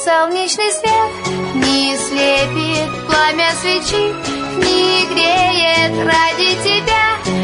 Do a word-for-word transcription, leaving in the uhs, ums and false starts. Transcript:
солнечный свет не слепит пламя свечи, не греет ради тебя